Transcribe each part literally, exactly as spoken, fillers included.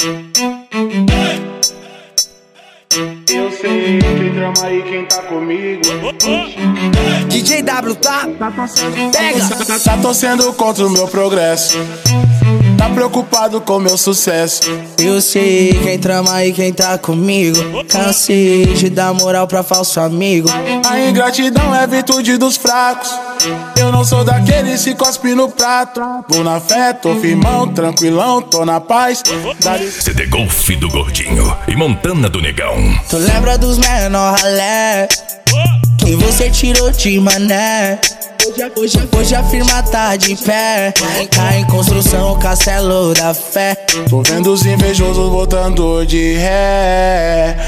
Eu sei quem trama aí, quem tá comigo. D J W, tá? Pega! Tá, tá torcendo contra o meu progresso. Tá preocupado com meu sucesso. Eu sei quem trama e quem tá comigo. Cansei de dar moral pra falso amigo. A ingratidão é virtude dos fracos. Eu não sou daqueles que cospe no prato. Vou na fé, tô firmão, tranquilão, tô na paz. C D Golf do Gordinho e Montana do Negão. Tu lembra dos menor ralé que você tirou de mané? Hoje, hoje, hoje a firma tá de pé. Tá em construção o castelo da fé. Tô vendo os invejosos voltando de ré.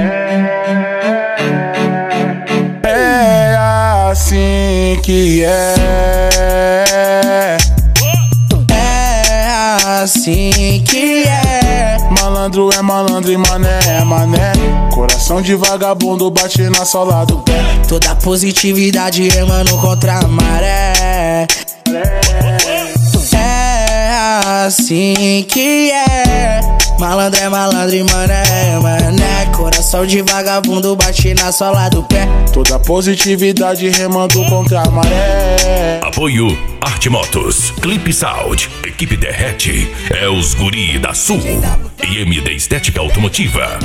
É assim que é. É assim que é. Malandro é malandro e mané é mané. Coração de vagabundo bate na sola do pé. Toda positividade remando contra a maré. É assim que é. Malandro é malandro e mané é mané. Coração de vagabundo bate na sola do pé. Toda positividade remando contra a maré. Apoio Arte Motos, Clip Sound, Equipe Derrete, é os Guri da Sul e M D Estética Automotiva.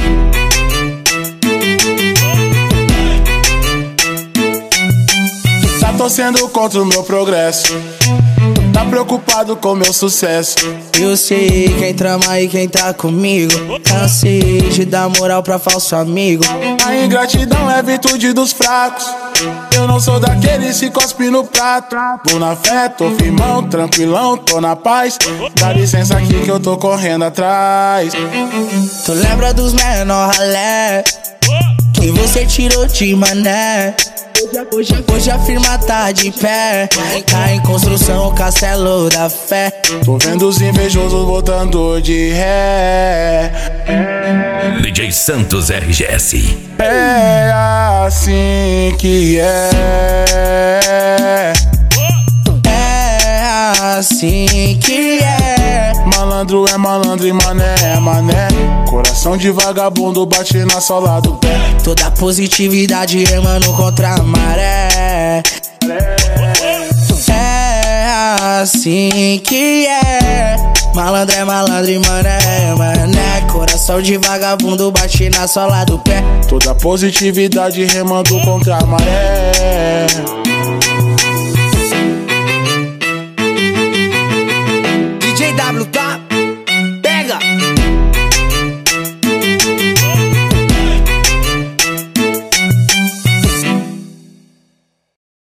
Tá torcendo contra o meu progresso. Tá preocupado com meu sucesso. Eu sei quem trama e quem tá comigo. Cansei de dar moral pra falso amigo. A ingratidão é virtude dos fracos. Eu não sou daqueles que cospe no prato. Vou na fé, tô firmão, tranquilão, tô na paz. Dá licença aqui que eu tô correndo atrás. Tu lembra dos menor ralé que você tirou de mané? Hoje, hoje a firma tá de pé. Tá em construção o castelo da fé. Tô vendo os invejosos voltando de ré. D J Santos R G S. É assim que é. É assim que é. Malandro é malandro e mané é mané. Coração de vagabundo bate na sola do pé. Toda positividade remando contra a maré. É assim que é. Malandro é malandro e mané é mané. Coração de vagabundo bate na sola do pé. Toda positividade remando contra a maré. D J W, tá?